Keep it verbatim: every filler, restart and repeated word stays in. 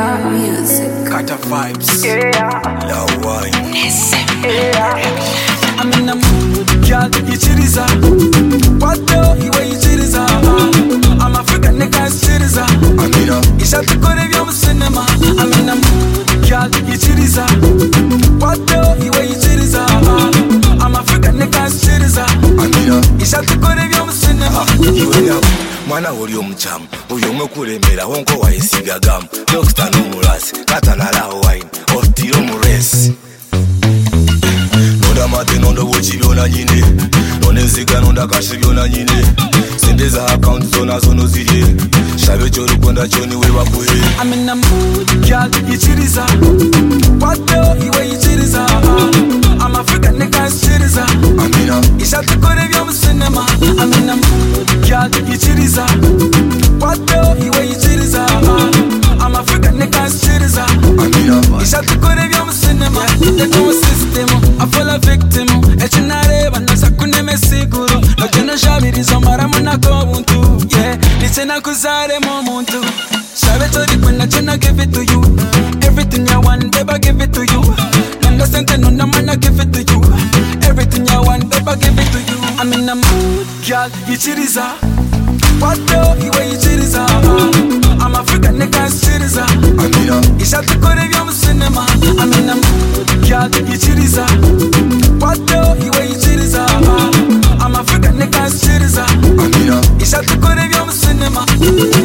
music. Carter vibes. Yeah. Love wine. Yeah. I'm in the mood, girl. Ichiriza. What the iwe ichiriza. I'm African nigga ichiriza. Amina. Ishati kore vya cinema. I'm in the mood, girl. Ichiriza. What the iwe ichiriza. I'm African nigga ichiriza. Amina. Ishati kore vya cinema. Iwe ya mwana uri omuchamu. Uyo mwe kuremera wonko wayisiga gamu. Rockstar no murasi. Kata na lao wine. Ostiro muresi. Noda mate nondo wochi byona nyine. None ziga nonda kashi byona nyine. Sendeza account zona zono ziriye. Shabe choro konda choni we bakuhe. I'm in the mood, girl, ichiriza. Wato iwe ichiriza. I'm African nigga ichiriza. Amina. Ishati kore vya cinema. I'm in the mood, girl, ichiriza. Wato iwe ichiriza. I'm African nigga ichiriza. Amina. Ishati kore vya cinema. The no system, I feel a victim. Echinare banasa kuneme siguro. No jeno shabirizo maramuna ko buntu. Yeah, nichena kuzare mo muntu. Shabe tori kwena chena give it to you. Everything you want, baby, give it to you. Nanda sente no na mana give it to you. Everything you want, baby, give it to you. I'm in the mood, girl, ichiriza. Wato iwe ichiriza. I'm African nigga ichiriza. Amina. Ishati kore vya cinema. I'm in the mood, girl, ichiriza. Wato iwe ichiriza. I'm African nigga ichiriza. Amina. Ishati kore vya cinema.